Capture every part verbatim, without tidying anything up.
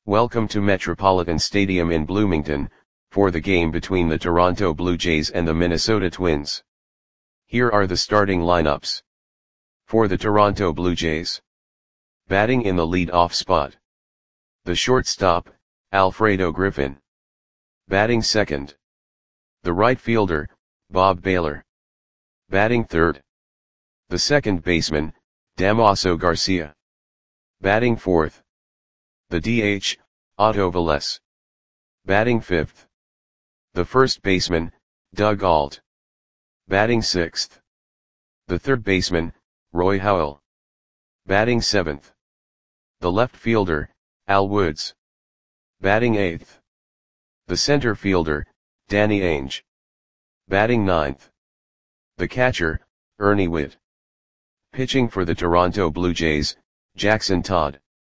Welcome to Metropolitan Stadium in Bloomington, for the game between the Toronto Blue Jays and the Minnesota Twins. Here are the starting lineups. For the Toronto Blue Jays. Batting in the lead-off spot. The shortstop, Alfredo Griffin. Batting second. The right fielder, Bob Baylor. Batting third. The second baseman, Damaso Garcia. Batting fourth. The D H, Otto Velez. Batting fifth. The first baseman, Doug Ault. Batting sixth. The third baseman, Roy Howell. Batting seventh. The left fielder, Al Woods. Batting eighth. The center fielder, Danny Ainge. Batting ninth. The catcher, Ernie Whitt. Pitching for the Toronto Blue Jays, Jackson Todd.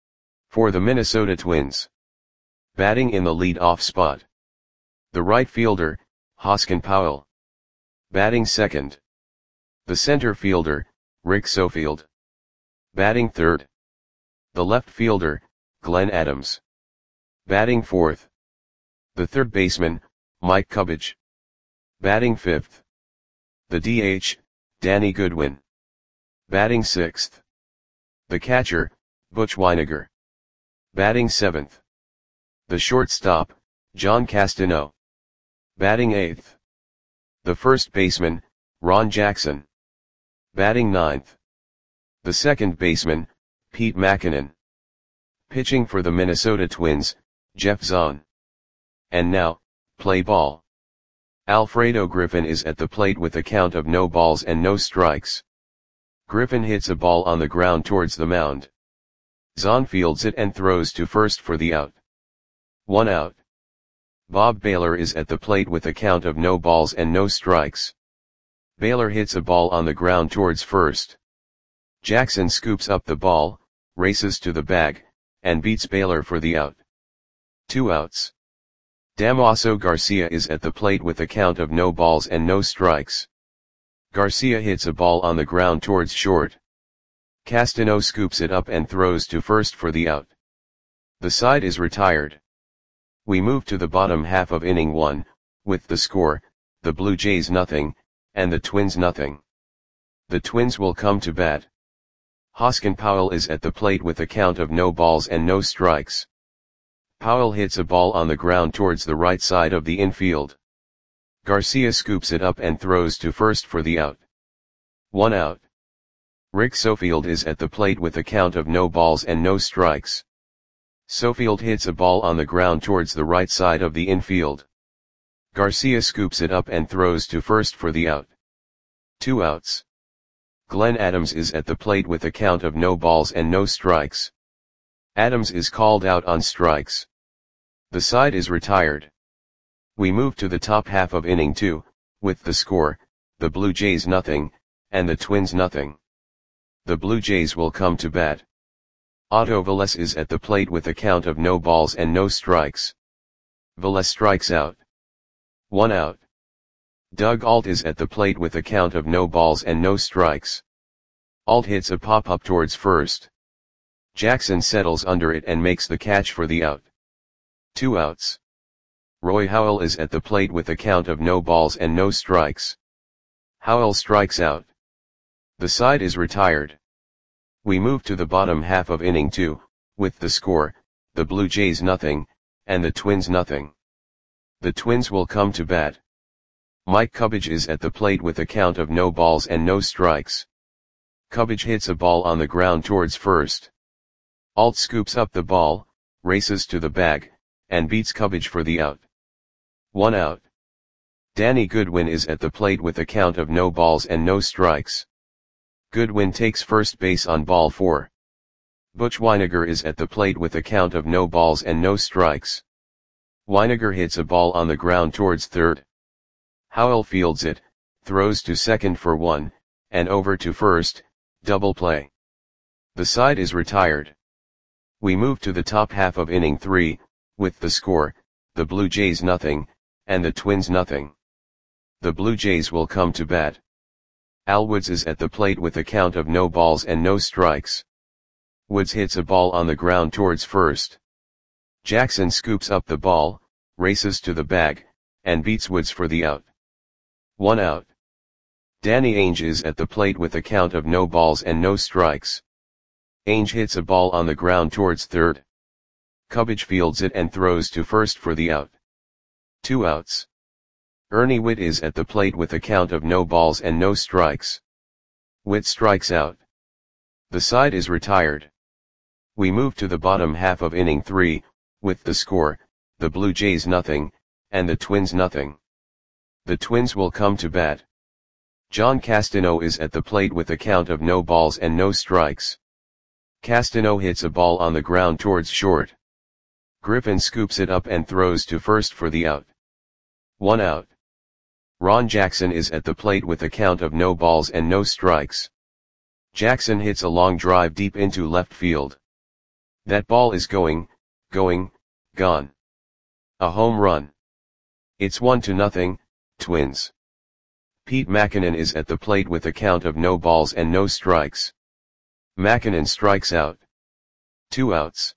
For the Minnesota Twins. Batting in the lead-off spot. The right fielder, Hoskin Powell. Batting second. The center fielder, Rick Sofield. Batting third. The left fielder, Glenn Adams. Batting fourth. The third baseman, Mike Cubbage. Batting fifth. The D H, Danny Goodwin. Batting sixth. The catcher, Butch Wynegar. Batting seventh. The shortstop, John Castano. Batting eighth. The first baseman, Ron Jackson. Batting ninth. The second baseman, Pete Mackinnon. Pitching for the Minnesota Twins, Jeff Zahn. And now, play ball. Alfredo Griffin is at the plate with a count of no balls and no strikes. Griffin hits a ball on the ground towards the mound. Zahn fields it and throws to first for the out. One out. Bob Baylor is at the plate with a count of no balls and no strikes. Baylor hits a ball on the ground towards first. Jackson scoops up the ball, races to the bag, and beats Baylor for the out. Two outs. Damaso Garcia is at the plate with a count of no balls and no strikes. Garcia hits a ball on the ground towards short. Castano scoops it up and throws to first for the out. The side is retired. We move to the bottom half of inning one, with the score, the Blue Jays nothing, and the Twins nothing. The Twins will come to bat. Hoskin Powell is at the plate with a count of no balls and no strikes. Powell hits a ball on the ground towards the right side of the infield. Garcia scoops it up and throws to first for the out. One out. Rick Sofield is at the plate with a count of no balls and no strikes. Sofield hits a ball on the ground towards the right side of the infield. Garcia scoops it up and throws to first for the out. Two outs. Glenn Adams is at the plate with a count of no balls and no strikes. Adams is called out on strikes. The side is retired. We move to the top half of inning two, with the score, the Blue Jays nothing, and the Twins nothing. The Blue Jays will come to bat. Otto Velez is at the plate with a count of no balls and no strikes. Velez strikes out. One out. Doug Ault is at the plate with a count of no balls and no strikes. Ault hits a pop-up towards first. Jackson settles under it and makes the catch for the out. Two outs. Roy Howell is at the plate with a count of no balls and no strikes. Howell strikes out. The side is retired. We move to the bottom half of inning two, with the score, the Blue Jays nothing, and the Twins nothing. The Twins will come to bat. Mike Cubbage is at the plate with a count of no balls and no strikes. Cubbage hits a ball on the ground towards first. Ault scoops up the ball, races to the bag, and beats Cubbage for the out. One out. Danny Goodwin is at the plate with a count of no balls and no strikes. Goodwin takes first base on ball four. Butch Wynegar is at the plate with a count of no balls and no strikes. Wynegar hits a ball on the ground towards third. Howell fields it, throws to second for one, and over to first, double play. The side is retired. We move to the top half of inning three, with the score, the Blue Jays nothing, and the Twins nothing. The Blue Jays will come to bat. Al Woods is at the plate with a count of no balls and no strikes. Woods hits a ball on the ground towards first. Jackson scoops up the ball, races to the bag, and beats Woods for the out. One out. Danny Ainge is at the plate with a count of no balls and no strikes. Ainge hits a ball on the ground towards third. Cubbage fields it and throws to first for the out. Two outs. Ernie Whitt is at the plate with a count of no balls and no strikes. Whitt strikes out. The side is retired. We move to the bottom half of inning three, with the score, the Blue Jays nothing, and the Twins nothing. The Twins will come to bat. John Castano is at the plate with a count of no balls and no strikes. Castano hits a ball on the ground towards short. Griffin scoops it up and throws to first for the out. One out. Ron Jackson is at the plate with a count of no balls and no strikes. Jackson hits a long drive deep into left field. That ball is going, going, gone. A home run. It's one to nothing, Twins. Pete Mackinnon is at the plate with a count of no balls and no strikes. Mackinnon strikes out. Two outs.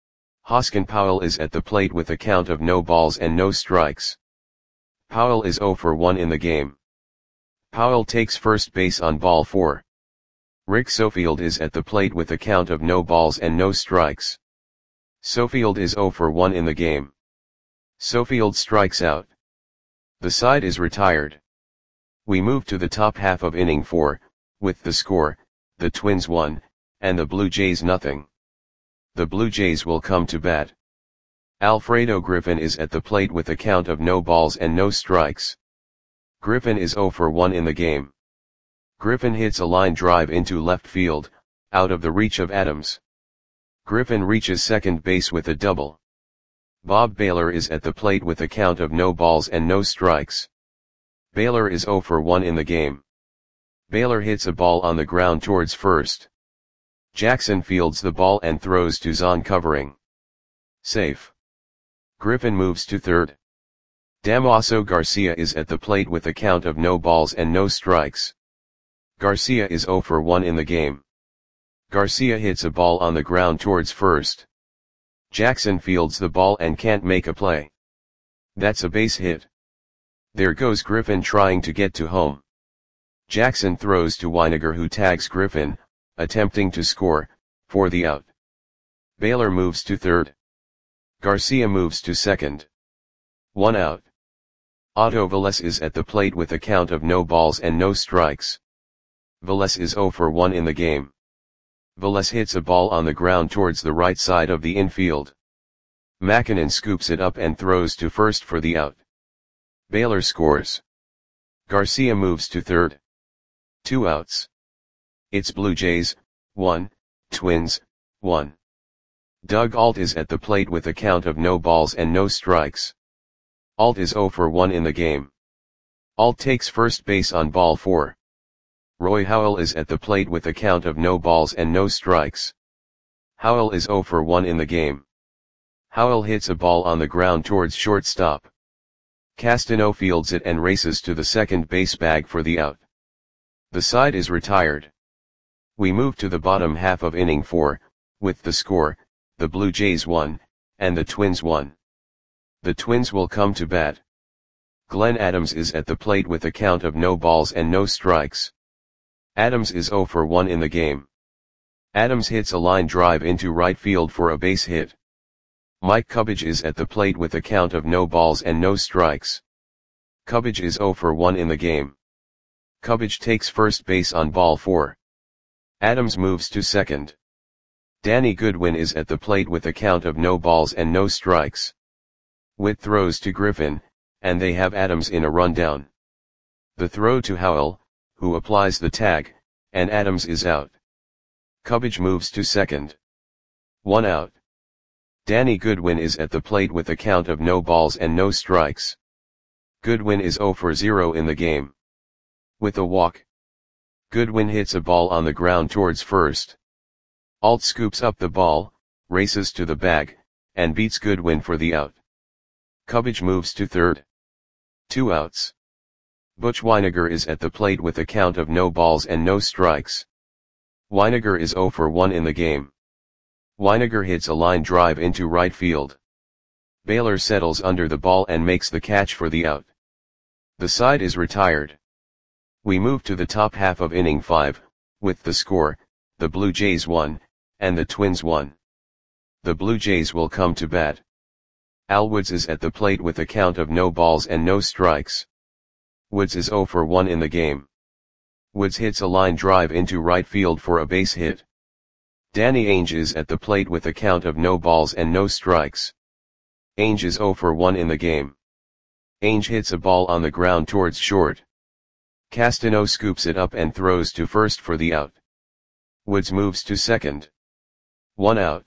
Hoskin Powell is at the plate with a count of no balls and no strikes. Powell is oh for one in the game. Powell takes first base on ball four. Rick Sofield is at the plate with a count of no balls and no strikes. Sofield is oh for one in the game. Sofield strikes out. The side is retired. We move to the top half of inning four, with the score, the Twins one, and the Blue Jays nothing. The Blue Jays will come to bat. Alfredo Griffin is at the plate with a count of no balls and no strikes. Griffin is oh for one in the game. Griffin hits a line drive into left field, out of the reach of Adams. Griffin reaches second base with a double. Bob Baylor is at the plate with a count of no balls and no strikes. Baylor is oh for one in the game. Baylor hits a ball on the ground towards first. Jackson fields the ball and throws to zone covering. Safe. Griffin moves to third. Damaso Garcia is at the plate with a count of no balls and no strikes. Garcia is oh for one in the game. Garcia hits a ball on the ground towards first. Jackson fields the ball and can't make a play. That's a base hit. There goes Griffin trying to get to home. Jackson throws to Weiniger, who tags Griffin, attempting to score, for the out. Baylor moves to third. Garcia moves to second. One out. Otto Velez is at the plate with a count of no balls and no strikes. Velez is oh for one in the game. Velez hits a ball on the ground towards the right side of the infield. Mackinnon scoops it up and throws to first for the out. Baylor scores. Garcia moves to third. Two outs. It's Blue Jays, one, Twins, one. Doug Ault is at the plate with a count of no balls and no strikes. Ault is oh for one in the game. Ault takes first base on ball four. Roy Howell is at the plate with a count of no balls and no strikes. Howell is oh for one in the game. Howell hits a ball on the ground towards shortstop. Castano fields it and races to the second base bag for the out. The side is retired. We move to the bottom half of inning four, with the score, the Blue Jays one, and the Twins one. The Twins will come to bat. Glenn Adams is at the plate with a count of no balls and no strikes. Adams is oh for one in the game. Adams hits a line drive into right field for a base hit. Mike Cubbage is at the plate with a count of no balls and no strikes. Cubbage is oh for one in the game. Cubbage takes first base on ball four. Adams moves to second. Danny Goodwin is at the plate with a count of no balls and no strikes. Whitt throws to Griffin, and they have Adams in a rundown. The throw to Howell, who applies the tag, and Adams is out. Cubbage moves to second. One out. Danny Goodwin is at the plate with a count of no balls and no strikes. Goodwin is oh for zero in the game. With a walk. Goodwin hits a ball on the ground towards first. Ault scoops up the ball, races to the bag, and beats Goodwin for the out. Cubbage moves to third. Two outs. Butch Weiniger is at the plate with a count of no balls and no strikes. Weiniger is oh for one in the game. Weiniger hits a line drive into right field. Baylor settles under the ball and makes the catch for the out. The side is retired. We move to the top half of inning five, with the score, the Blue Jays one, and the Twins one. The Blue Jays will come to bat. Al Woods is at the plate with a count of no balls and no strikes. Woods is oh for one in the game. Woods hits a line drive into right field for a base hit. Danny Ainge is at the plate with a count of no balls and no strikes. Ainge is oh for one in the game. Ainge hits a ball on the ground towards short. Castano scoops it up and throws to first for the out. Woods moves to second. One out.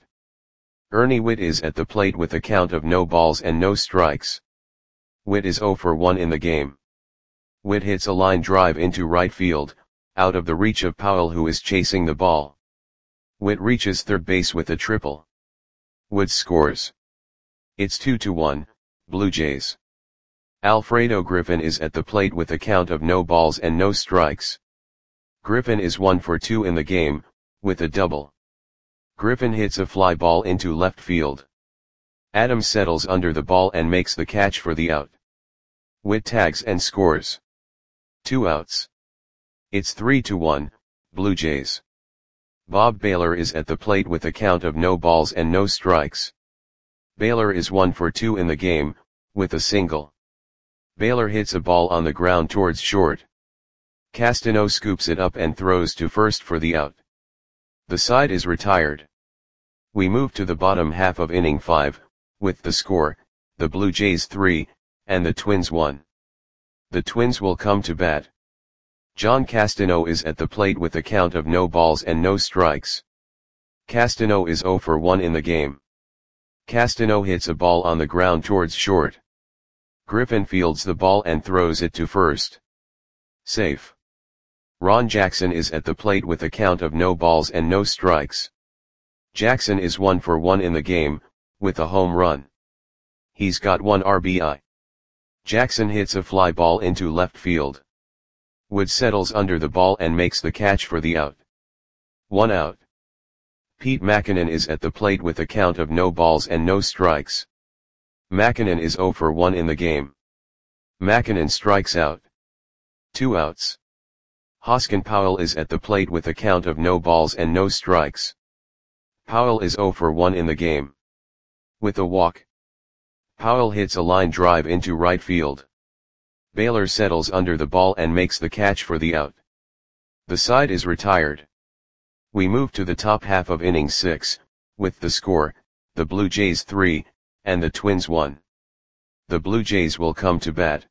Ernie Whitt is at the plate with a count of no balls and no strikes. Whitt is oh for one in the game. Whitt hits a line drive into right field, out of the reach of Powell, who is chasing the ball. Whitt reaches third base with a triple. Woods scores. It's two to one, Blue Jays. Alfredo Griffin is at the plate with a count of no balls and no strikes. Griffin is one for two in the game, with a double. Griffin hits a fly ball into left field. Adams settles under the ball and makes the catch for the out. Whitt tags and scores. Two outs. It's three to one, Blue Jays. Bob Baylor is at the plate with a count of no balls and no strikes. Baylor is one for two in the game, with a single. Baylor hits a ball on the ground towards short. Castano scoops it up and throws to first for the out. The side is retired. We move to the bottom half of inning five, with the score, the Blue Jays three, and the Twins one. The Twins will come to bat. John Castano is at the plate with a count of no balls and no strikes. Castano is oh for one in the game. Castano hits a ball on the ground towards short. Griffin fields the ball and throws it to first. Safe. Ron Jackson is at the plate with a count of no balls and no strikes. Jackson is one for one in the game, with a home run. He's got one R B I. Jackson hits a fly ball into left field. Woods settles under the ball and makes the catch for the out. One out. Pete Mackinnon is at the plate with a count of no balls and no strikes. Mackinnon is oh for one in the game. Mackinnon strikes out. Two outs. Hoskin Powell is at the plate with a count of no balls and no strikes. Powell is oh for one in the game. With a walk. Powell hits a line drive into right field. Baylor settles under the ball and makes the catch for the out. The side is retired. We move to the top half of inning six, with the score, the Blue Jays three, and the Twins one. The Blue Jays will come to bat.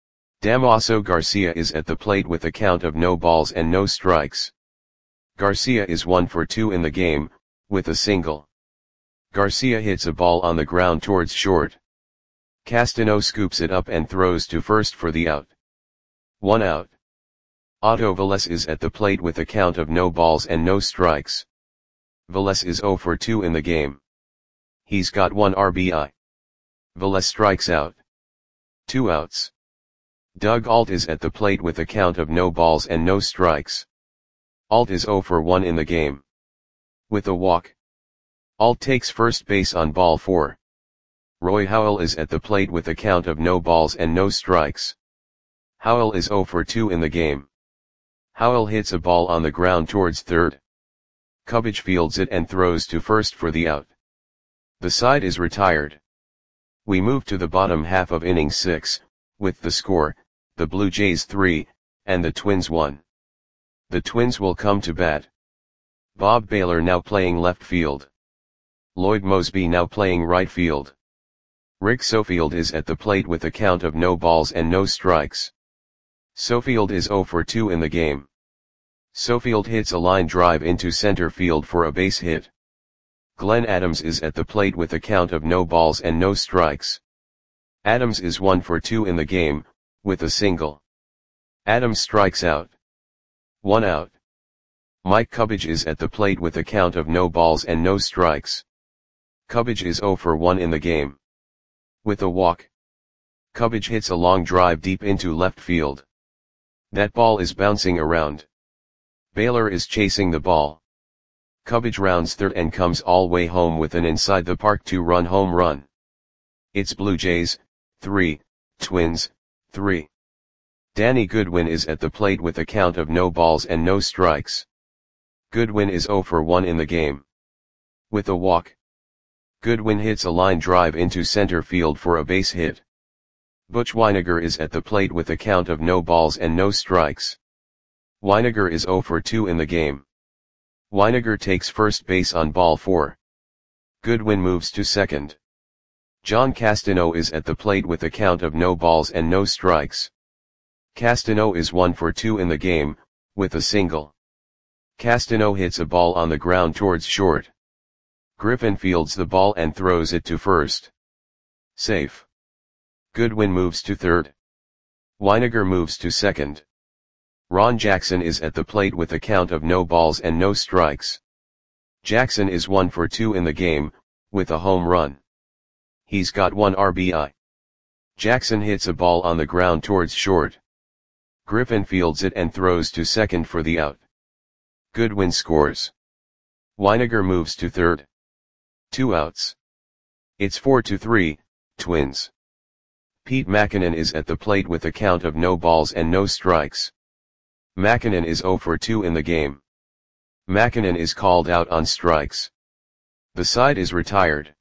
Damaso Garcia is at the plate with a count of no balls and no strikes. Garcia is one for two in the game, with a single. Garcia hits a ball on the ground towards short. Castano scoops it up and throws to first for the out. One out. Otto Velez is at the plate with a count of no balls and no strikes. Velez is oh for two in the game. He's got one R B I. Velez strikes out. Two outs. Doug Alt is at the plate with a count of no balls and no strikes. Alt is oh for one in the game. With a walk. Alt takes first base on ball four. Roy Howell is at the plate with a count of no balls and no strikes. Howell is oh for two in the game. Howell hits a ball on the ground towards third. Kubich fields it and throws to first for the out. The side is retired. We move to the bottom half of inning six, with the score, the Blue Jays three, and the Twins one. The Twins will come to bat. Bob Baylor now playing left field. Lloyd Mosby now playing right field. Rick Sofield is at the plate with a count of no balls and no strikes. Sofield is oh for two in the game. Sofield hits a line drive into center field for a base hit. Glenn Adams is at the plate with a count of no balls and no strikes. Adams is one for two in the game, with a single. Adams strikes out. One out. Mike Kubich is at the plate with a count of no balls and no strikes. Kubich is oh for one in the game. With a walk. Kubich hits a long drive deep into left field. That ball is bouncing around. Baylor is chasing the ball. Kubich rounds third and comes all way home with an inside the park two-run home run. It's Blue Jays, three, Twins, three. Danny Goodwin is at the plate with a count of no balls and no strikes. Goodwin is zero for one in the game. With a walk, Goodwin hits a line drive into center field for a base hit. Butch Wynegar is at the plate with a count of no balls and no strikes. Wynegar is zero for two in the game. Wynegar takes first base on ball four. Goodwin moves to second. John Castano is at the plate with a count of no balls and no strikes. Castano is one for two in the game, with a single. Castano hits a ball on the ground towards short. Griffin fields the ball and throws it to first. Safe. Goodwin moves to third. Wynegar moves to second. Ron Jackson is at the plate with a count of no balls and no strikes. Jackson is one for two in the game, with a home run. He's got one R B I. Jackson hits a ball on the ground towards short. Griffin fields it and throws to second for the out. Goodwin scores. Wynegar moves to third. Two outs. It's four to three, Twins. Pete Mackinnon is at the plate with a count of no balls and no strikes. Mackinnon is zero for two in the game. Mackinnon is called out on strikes. The side is retired.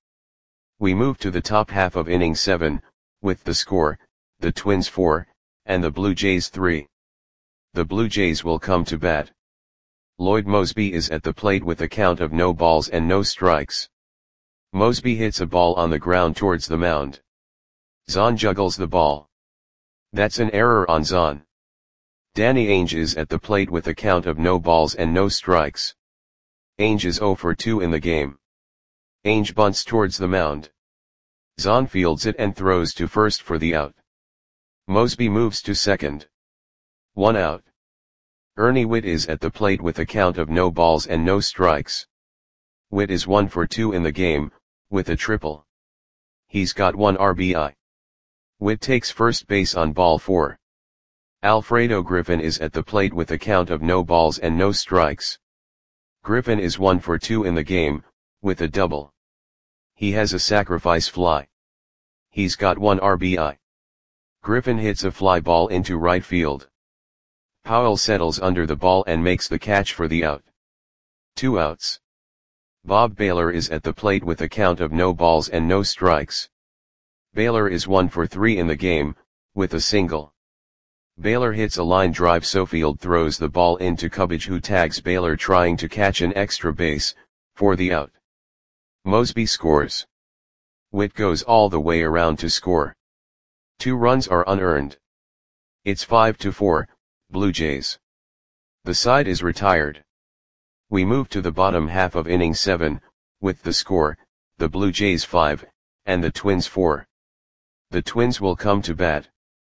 We move to the top half of inning seven, with the score, the Twins four, and the Blue Jays three. The Blue Jays will come to bat. Lloyd Moseby is at the plate with a count of no balls and no strikes. Moseby hits a ball on the ground towards the mound. Zahn juggles the ball. That's an error on Zahn. Danny Ainge is at the plate with a count of no balls and no strikes. Ainge is zero for two in the game. Ainge bunts towards the mound. Zahn fields it and throws to first for the out. Moseby moves to second. One out. Ernie Whitt is at the plate with a count of no balls and no strikes. Whitt is one for two in the game, with a triple. He's got one R B I. Whitt takes first base on ball four. Alfredo Griffin is at the plate with a count of no balls and no strikes. Griffin is one for two in the game, with a double. He has a sacrifice fly. He's got one R B I. Griffin hits a fly ball into right field. Powell settles under the ball and makes the catch for the out. Two outs. Bob Baylor is at the plate with a count of no balls and no strikes. Baylor is one for three in the game, with a single. Baylor hits a line drive. Sofield throws the ball into Cubbage, who tags Baylor trying to catch an extra base, for the out. Moseby scores. Whitt goes all the way around to score. Two runs are unearned. It's five to four, Blue Jays. The side is retired. We move to the bottom half of inning seven, with the score, the Blue Jays five, and the Twins four. The Twins will come to bat.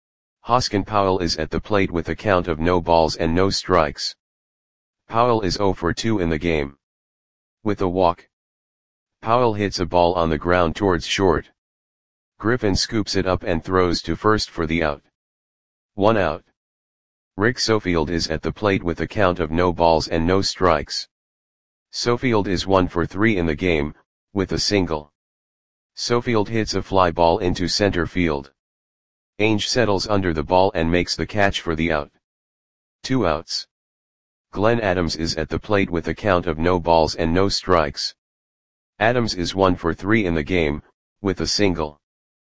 Hoskin Powell is at the plate with a count of no balls and no strikes. Powell is zero for two in the game. With a walk, Powell hits a ball on the ground towards short. Griffin scoops it up and throws to first for the out. One out. Rick Sofield is at the plate with a count of no balls and no strikes. Sofield is one for three in the game, with a single. Sofield hits a fly ball into center field. Ainge settles under the ball and makes the catch for the out. Two outs. Glenn Adams is at the plate with a count of no balls and no strikes. Adams is one for three in the game, with a single.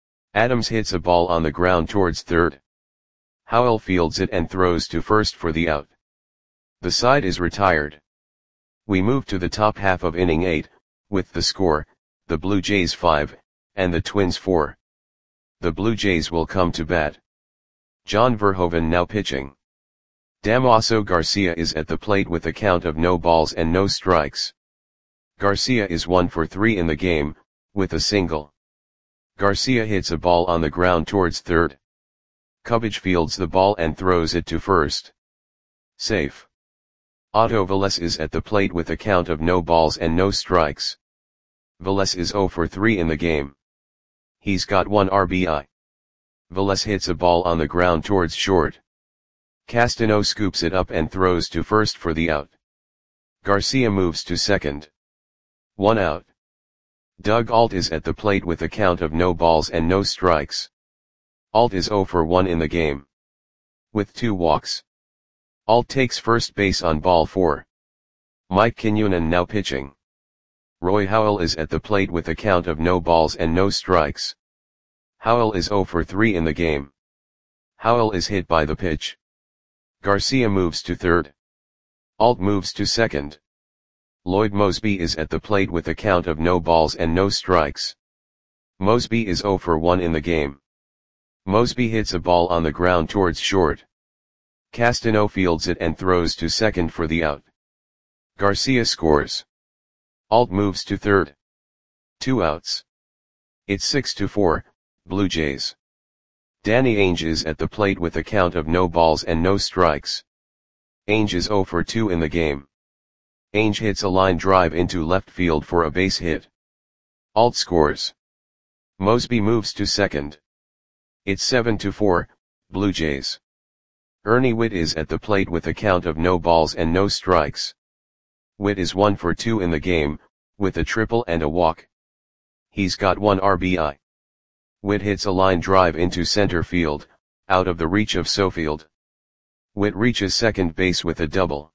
Adams hits a ball on the ground towards third. Howell fields it and throws to first for the out. The side is retired. We move to the top half of inning eight, with the score, the Blue Jays five, and the Twins four. The Blue Jays will come to bat. John Verhoeven now pitching. Damaso Garcia is at the plate with a count of no balls and no strikes. Garcia is one for three in the game, with a single. Garcia hits a ball on the ground towards third. Cubbage fields the ball and throws it to first. Safe. Otto Velez is at the plate with a count of no balls and no strikes. Velez is zero for three in the game. He's got one R B I. Velez hits a ball on the ground towards short. Castano scoops it up and throws to first for the out. Garcia moves to second. One out. Doug Alt is at the plate with a count of no balls and no strikes. Alt is zero for one in the game. With two walks. Alt takes first base on ball four. Mike Quinones now pitching. Roy Howell is at the plate with a count of no balls and no strikes. Howell is zero for three in the game. Howell is hit by the pitch. Garcia moves to third. Alt moves to second. Lloyd Moseby is at the plate with a count of no balls and no strikes. Moseby is zero for one in the game. Moseby hits a ball on the ground towards short. Castano fields it and throws to second for the out. Garcia scores. Alt moves to third. Two outs. It's six to four, Blue Jays. Danny Ainge is at the plate with a count of no balls and no strikes. Ainge is zero for two in the game. Ainge hits a line drive into left field for a base hit. Alt scores. Moseby moves to second. It's seven to four, Blue Jays. Ernie Whitt is at the plate with a count of no balls and no strikes. Whitt is one for two in the game, with a triple and a walk. He's got one R B I. Whitt hits a line drive into center field, out of the reach of Sofield. Whitt reaches second base with a double.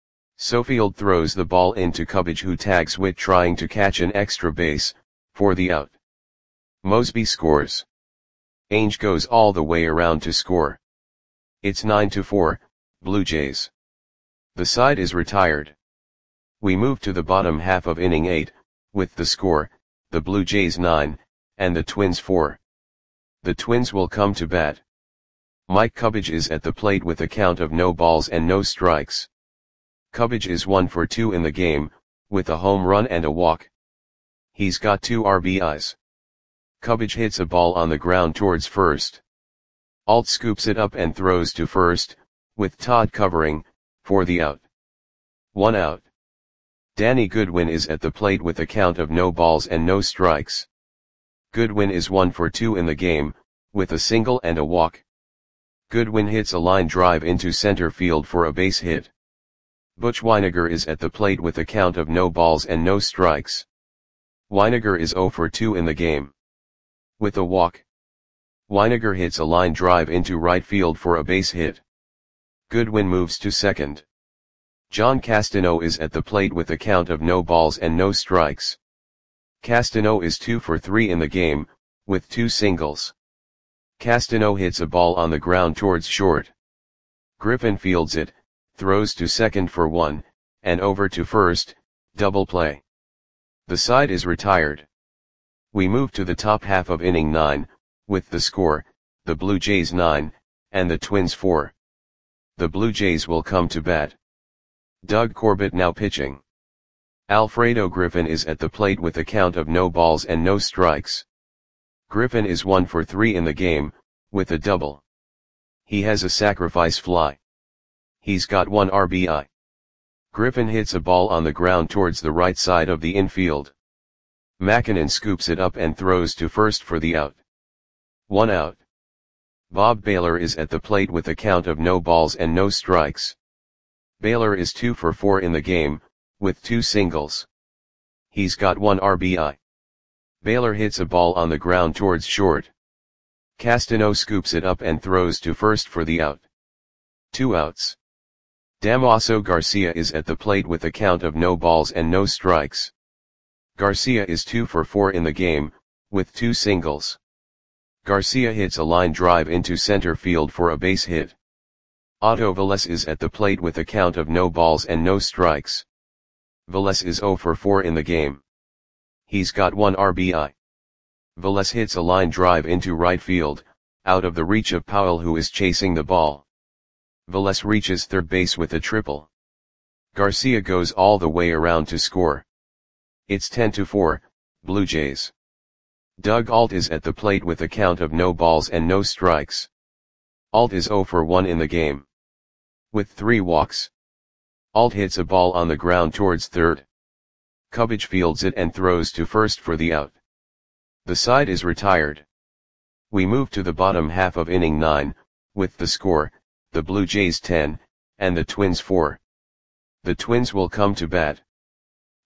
Sofield throws the ball into Cubbage, who tags Whitt trying to catch an extra base, for the out. Moseby scores. Ainge goes all the way around to score. It's nine to four, Blue Jays. The side is retired. We move to the bottom half of inning eight, with the score, the Blue Jays nine, and the Twins four. The Twins will come to bat. Mike Cubbage is at the plate with a count of no balls and no strikes. Cubbage is one for two in the game, with a home run and a walk. He's got two R B Is. Cubbage hits a ball on the ground towards first. Alt scoops it up and throws to first, with Todd covering, for the out. One out. Danny Goodwin is at the plate with a count of no balls and no strikes. Goodwin is one for two in the game, with a single and a walk. Goodwin hits a line drive into center field for a base hit. Butch Wynegar is at the plate with a count of no balls and no strikes. Wynegar is zero for two in the game. With a walk. Wynegar hits a line drive into right field for a base hit. Goodwin moves to second. John Castano is at the plate with a count of no balls and no strikes. Castano is two for three in the game, with two singles. Castano hits a ball on the ground towards short. Griffin fields it, throws to second for one, and over to first, double play. The side is retired. We move to the top half of inning nine, with the score, the Blue Jays nine, and the Twins four. The Blue Jays will come to bat. Doug Corbett now pitching. Alfredo Griffin is at the plate with a count of no balls and no strikes. Griffin is one for three in the game, with a double. He has a sacrifice fly. He's got one R B I. Griffin hits a ball on the ground towards the right side of the infield. Mackinnon scoops it up and throws to first for the out. One out. Bob Baylor is at the plate with a count of no balls and no strikes. Baylor is two for four in the game, with two singles. He's got one R B I. Baylor hits a ball on the ground towards short. Castano scoops it up and throws to first for the out. Two outs. Damaso Garcia is at the plate with a count of no balls and no strikes. Garcia is two for four in the game, with two singles. Garcia hits a line drive into center field for a base hit. Otto Velez is at the plate with a count of no balls and no strikes. Velez is zero for four in the game. He's got one R B I. Velez hits a line drive into right field, out of the reach of Powell, who is chasing the ball. Velez reaches third base with a triple. Garcia goes all the way around to score. It's ten to four, Blue Jays. Doug Alt is at the plate with a count of no balls and no strikes. Alt is zero for one in the game. With three walks. Alt hits a ball on the ground towards third. Cubbage fields it and throws to first for the out. The side is retired. We move to the bottom half of inning nine, with the score, the Blue Jays ten, and the Twins four. The Twins will come to bat.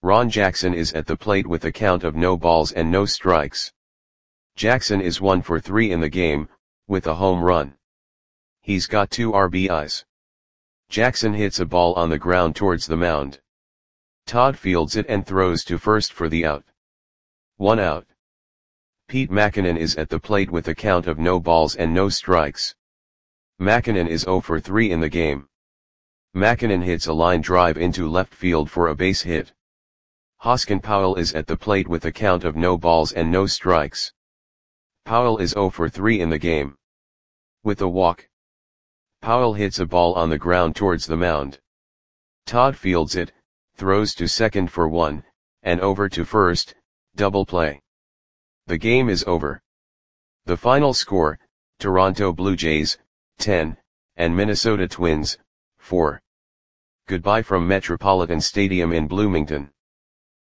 Ron Jackson is at the plate with a count of no balls and no strikes. Jackson is one for three in the game, with a home run. He's got two R B Is. Jackson hits a ball on the ground towards the mound. Todd fields it and throws to first for the out. One out. Pete Mackinnon is at the plate with a count of no balls and no strikes. Mackinnon is zero for three in the game. Mackinnon hits a line drive into left field for a base hit. Hoskin Powell is at the plate with a count of no balls and no strikes. Powell is zero for three in the game. With a walk. Powell hits a ball on the ground towards the mound. Todd fields it, throws to second for one, and over to first, double play. The game is over. The final score, Toronto Blue Jays, ten, and Minnesota Twins, four. Goodbye from Metropolitan Stadium in Bloomington.